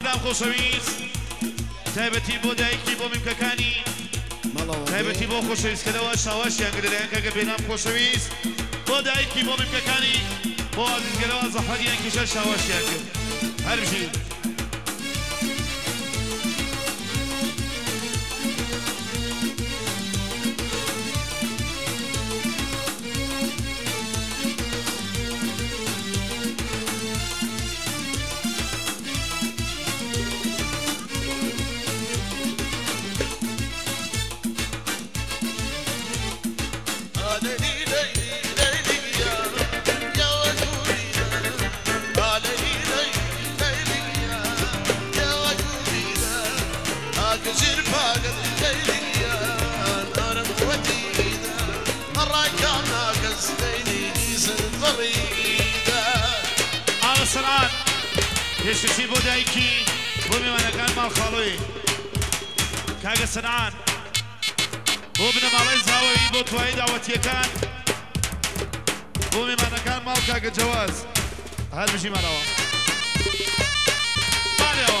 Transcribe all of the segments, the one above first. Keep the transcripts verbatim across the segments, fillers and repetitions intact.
بەڵام خۆشەویست تایبەتی بۆ دایکی بۆ میمکەکانی تایبەتی بۆ خۆشەویستکەدەوە شاواشیان گرلایەن کەگە بێنام خۆشەویست بۆ دایکی بۆ میمکەکانی بۆ ئازیزگەرەوە زەحمەتیان کێشە شاواشیان کرد هەر بژین هێشتشی بۆ دایکی بۆ میوانەکان ماڵ خاڵۆی کاگە سەنعان بۆ بنەماڵەی زاوەوی بۆ توایی داوەتیەکان بۆ میوانەکان ماڵ کاگە جەواز هەر بژیمانەوە ماڵێەوە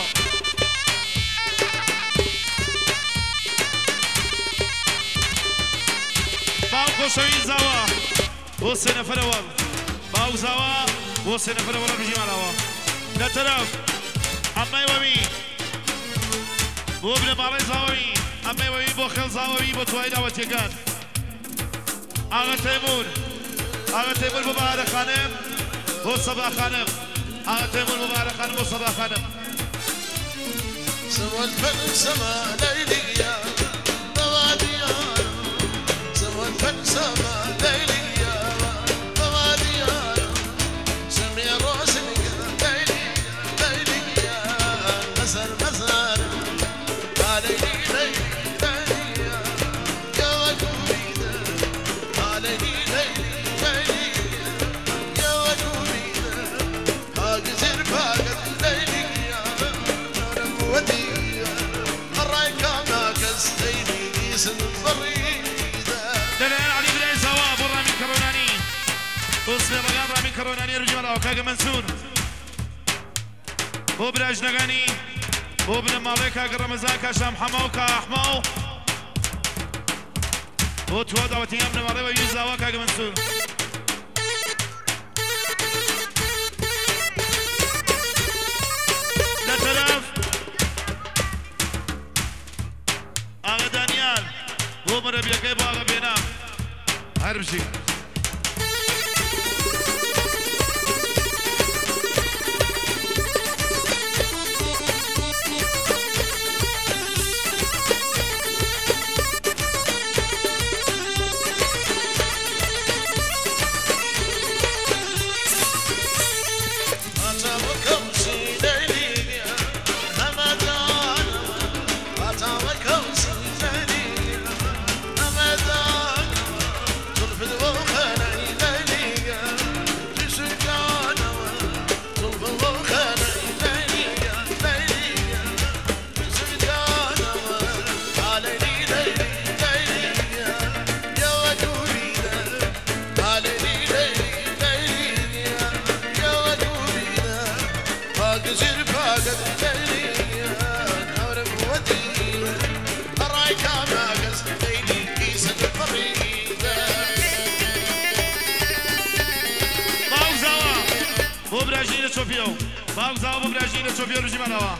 باو خۆشەوی زاوە بۆ سێ نەفەرەوە باو زاوە بۆ سێ نەفەرەوە بژیمانەوە لطرف عمي ومي بو ابن مالي زاوي عمي ومي بو خل زاوي بو توي دعوت يكان آغا تيمور آغا تيمور مبارك خانم بو صباح خانم آغا تيمور مبارك خانم بو صباح خانم سما الفن سما ليلي يا بوادي يا سما الفن سما ليلي يا بوادي يا سمي روسي مزار مزار علي ليلي ليلي يا وجودي علي ليلي ليلي يا وجودي هاجر باقت ليلي يا ودي الرايك ما كستيني اسم فريده دلال علي بن زواب رامي كروناني اسم رياض رامي كروناني رجال وكاغا منصور بو براج نغاني بو ابن مالك كاغا رمضان كاشام حمو كاحمو بو تودا وتي ابن مالك ويزاوا كاغا منصور ده طرف اغا دانيال بو مربي كيبو اغا بينا هربشي باو زاو ببراجين تشوفيو رجمانوا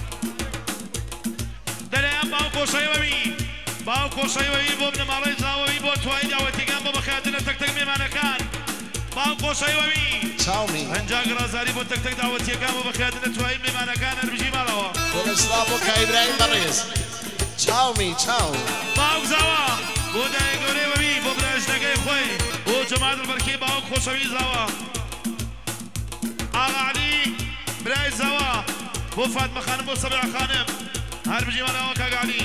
دليان باو كوشاي ومي باو كوشاي ومي بو ابن مالي زاو ومي بو تواي داوتي كان بو بخياتنا تك تك ميمانا كان باو كوشاي ومي تشاومي هنجاق رازاري بو تك تك داوتي كان بو بخياتنا تواي ميمانا كان رجمانوا والاسلام كا ابراهيم بريس تشاومي تشاو باو زاوا بو داي غوري ومي بو براج نگي خوي بو جماعه البركي باو كوشاي زاوا آغا علي براي زوا بو فاطمه خانم بو سبع خانم هر بجي مالا وكا علي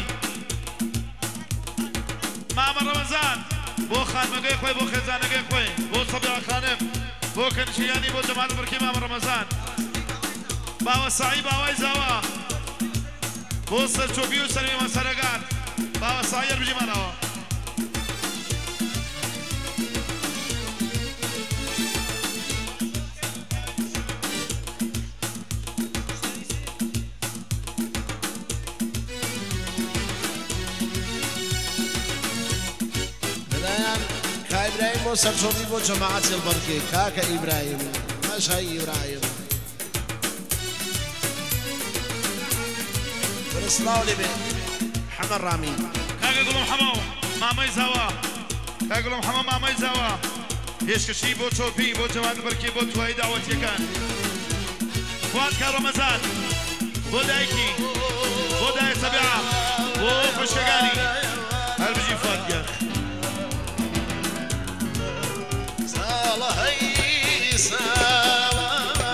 مامر رمضان بو خانم جاي خوي بو خزان جاي خوي بو سبع خانم بو كنشياني بو جمال بركي مامر رمضان باو سعي باو زوا بو سرچوبيو سري مسرغان باو سعي بجي مالا إبراهيم وسر شوفي بو جماعة البركة كاكا إبراهيم مش هاي إبراهيم برسلاو لي حمد رامي كاكا قولوا حمو مامي زوا كاكا قولوا حمو مامي زوا هيش كشي بو شوفي بو جماعة البركة بو توهي دعوتي كان فؤاد كان رمضان بو دايكي بو داي سبعة بو فشقاني هل بجي فؤاد يا صالحي سلام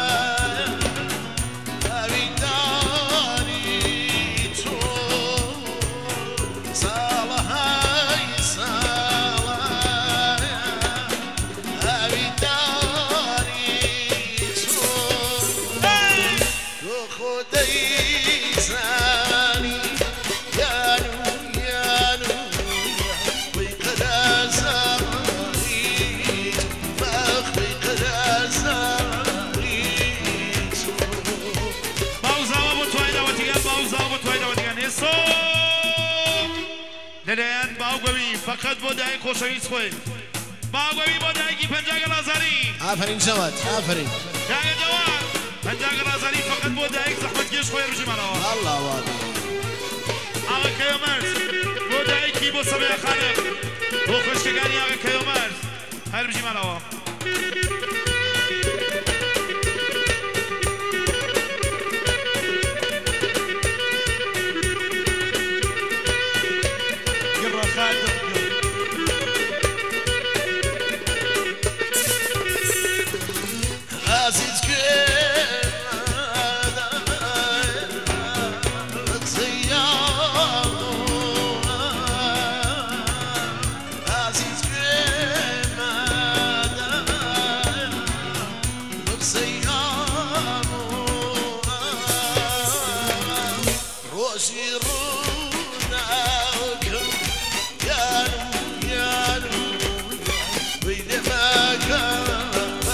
أبي داري تو صالحي سلام أبي داري تو خدي زاني يانو يانو ويقرا زاني فاخي قرا زاني باوزا وبتويدا وتيان باوزا وبتويدا وتيان يسو لديان باوغوي فقط بوداي خوشويس خوي باوغوي بوداي کی پنجاگ لازاری آفرین جواد آفرین يا جواد پنجاگ لازاری فقط بوداي زحمت کش خوي رجی مالا الله واقع آقا کیومرز بوداي کی بو سبع خانم بو خوشگانی آقا کیومرز هر بجی مالا يلا خالد عزيز كيف عزيز كيف روشي روناكم يانو يانو وين ما كان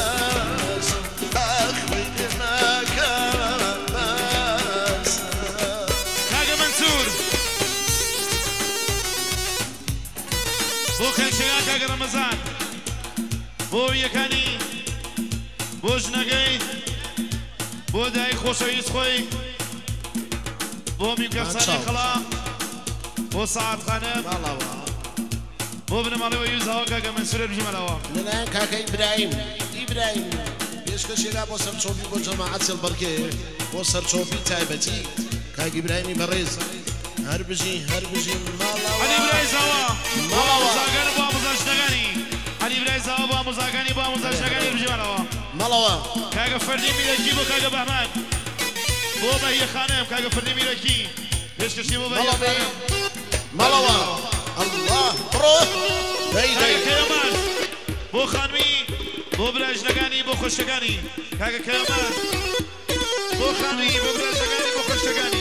بو كان شغال كاغا رمضان بو يكاني بو جنگي بو داي خوشويس خوي بو ميكساني خلا بو ساعت خانم بو ابن مالي ويوزا كاغا منصور بجي ملاوا لنا كاكا إبراهيم إبراهيم بيشكا شيرا بو سر شوفي بو جماعة البركة بو سر شوفي تايبتي كاكا إبراهيم بريز هربجي هربجي مالاوا علي إبراهيم زوا مالاوا مزاغاني بو مزاجنغاني علي إبراهيم زوا بو مزاغاني بو مزاجنغاني بجي ملاوا مالاوا كاغا فردي ميلكي بو كاغا بهمان بو بهي خانم كاغا فردي ميلكي بيشكا شي بو بهي خانم مالاوا الله برو داي داي كاغا كيومرز بو خانمي بو براجنغاني بو خوشگاني كاغا كيومرز بو خانمي بو براجنغاني بو خوشگاني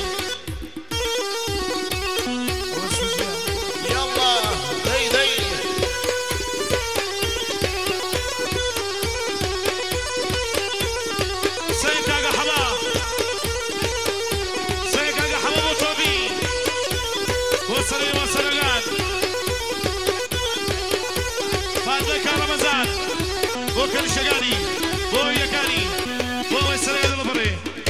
يلا داي داي سين كاغا حما سين كاغا حما بو توبي بو سليم وسلغان فاضل كان رمضان بو كرشگاني بو يكاني بو سليم البري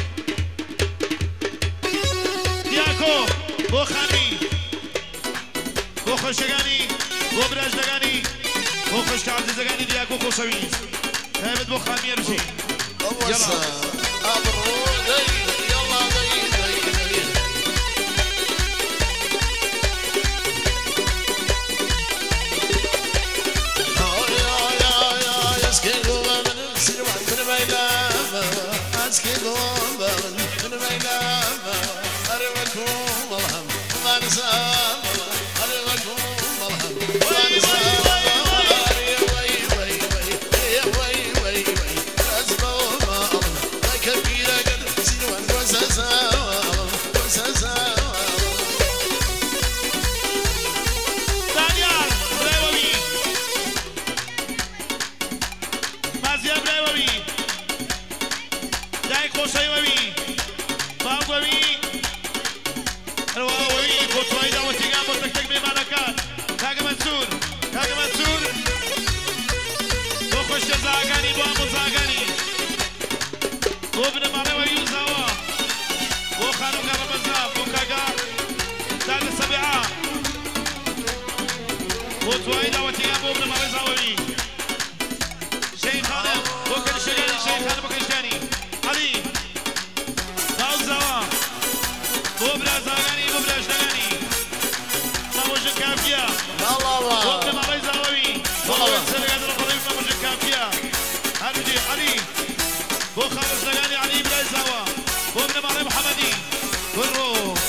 دياكو بو خاني بو خوشگانی بو براجنگانی بو خوشک عزیزگانی دیاکو خوشویز هبت بو خامی رجی يلا أبرو داي يلا داي داي داي يا يا يا يسكنوا من سلوان من بينما أسكنوا من من بينما أرمكم ملهم ما نسام أرمكم ملهم ما نسام كبيرة قد سنوان بۆ برازاگانی بۆ براشتەکانی مامۆژە کافیە والله بۆ بنەماڵەی زاوەوی بۆ سەرگا دڵەپەڵەی مامۆژە کافیە هەرجێ عەلی بۆ خاڵۆژنەکانی عەلی برای زاوە بۆ بنەماڵەی محەمەدی بڕۆ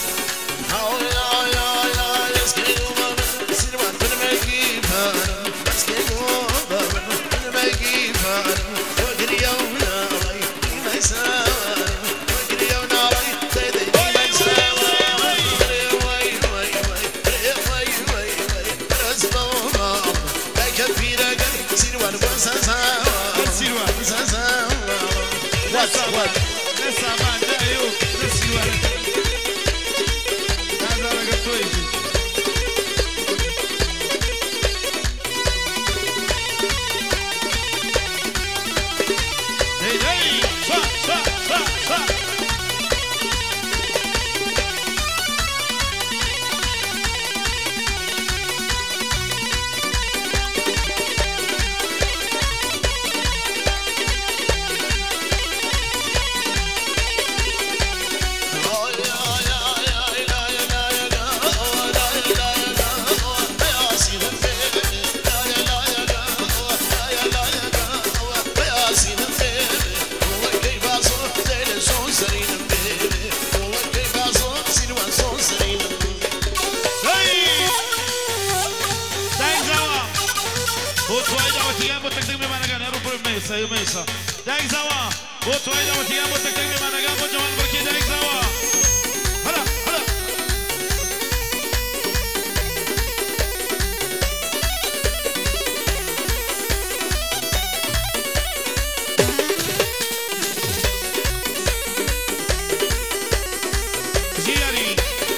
لسه ما دايو نسيوان هذا رقبتوي هي هي صا صا صا صا ميسا ميسا دايك زوا بوتو ايدا وتيام وتكتب ما نقام وجوان بركي دايك زوا هلا هلا جياري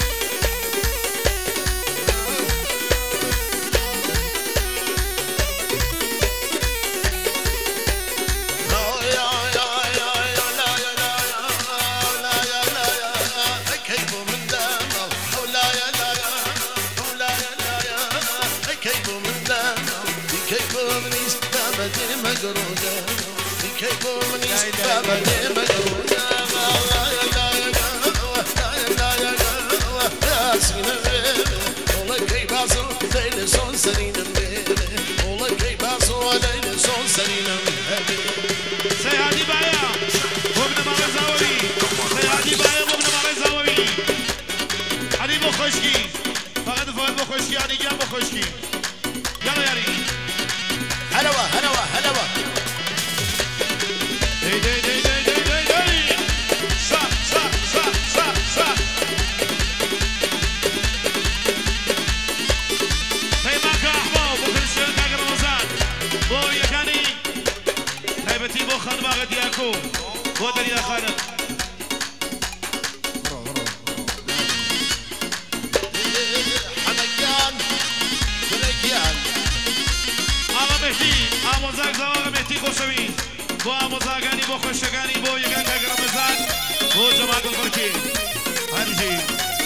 سيادي بايا وابن مالي زاوي سيادي بايا وابن مالي زاوي علي بخشكي فقد فقد بخشكي يعني جاب بخشكي يلا يعني هلوة هلوة هلوة دي دي دي دي دي دي دي سا سا سا سا سا هيماك أحباب وكريستيان كاك رمضان بو يكاني هيبتي بو خان باغد ياكو بو دنيا خالد حميان بلقيان آقا مهدی آموزاک زواغ مهدی خوشوی بو آموزاگانی بو خوشگانی بو یکان کاک رمضان بو جماعت الفرکی هرجی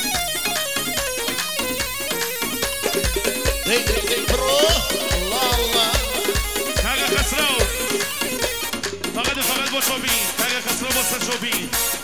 دي دي دي برو الله الله کاک خسرو فقط فقط بو شوبی کاک خسرو بو سر شوبی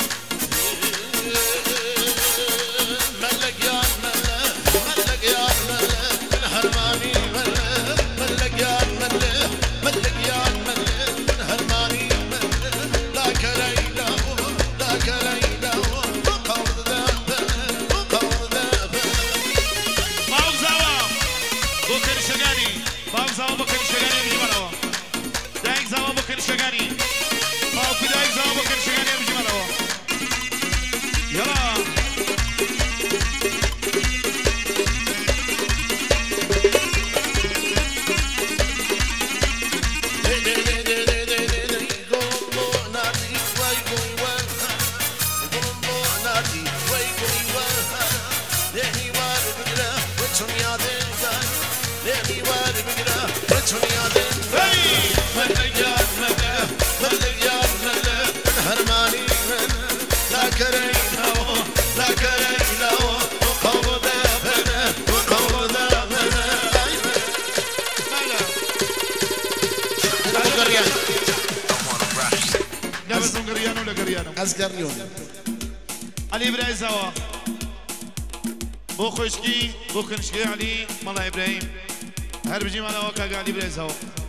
ملقيان ملقيان من هرماني ملقيان ملقيان من هرماني لا كريلا لا كريلا وقوض ذا وقوض ذا باو زوا بو کرشگانی باو زوا بو کرشگانی بجی مراوا دایک زوا بو کرشگانی باو کی دایک زوا بو کرشگانی بجی مراوا یلا أزقريون علي براي زوا بو خوشکی بو کنشکی علی مالا ابراهیم هر بجی مالا وکا علی برزاو